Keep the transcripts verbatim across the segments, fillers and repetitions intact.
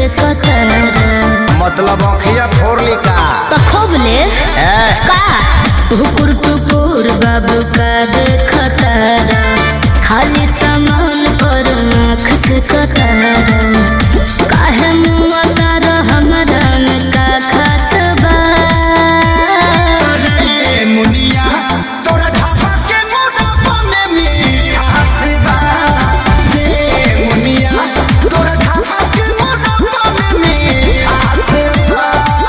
से कतर मतलब अखिया फोड़ली का तो खूब ले ए का हुकुर टुकुर बाबू का देखतर खाली सामान पर आँख से कतर काहे मुआ तार हमरा में का खास बा रे मुनिया तोरा ढाबा के मोटापा में मिठास बा रे मुनिया तोरा ढाबा के मोटापा में मिठास बा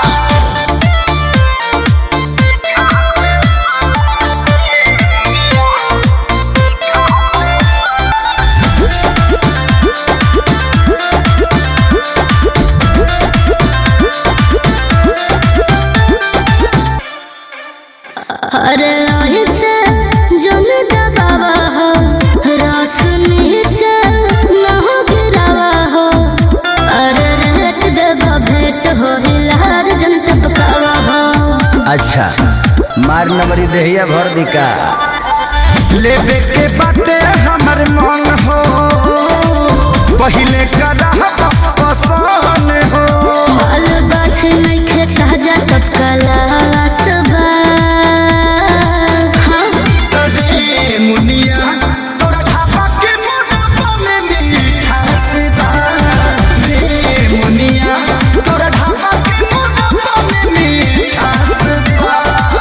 अरे ऐसे जन दबावा हो रस नीचे न हो गिरावा हो अरे रेट देवा भेंट हो हिलार जन टपकावा हो। अच्छा मार नंबरी देहिया भर दिका लेबे के बाटे हमर मन हो पहिले करा पसंद हो माल गाछ नइखे ताजा टपकाला सबा रे मुनिया तोरा ढाबा के मोटापा में मिठास बा रे मुनिया तोरा ढाबा के मोटापा में मिठास बा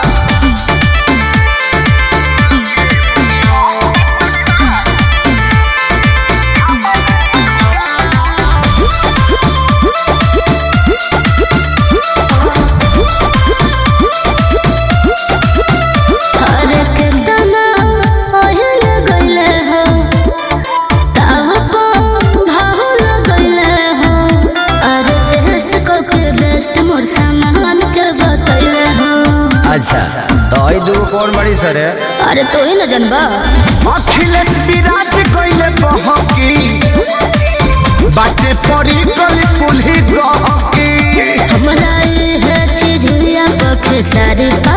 अरे केतना ओहिल गइले हो ताव को भाहुल गइले हो अरे टेस्ट को के बेस्ट मोर सामान के बतइले हो। अच्छा तो आई दू कौन बड़ी सर है अरे तो ही न जनबा अखिलेश विराज कइले बहकी बाटे पड़ी गली कुल्ही गहकी हमरा ये चीज या पखे सारी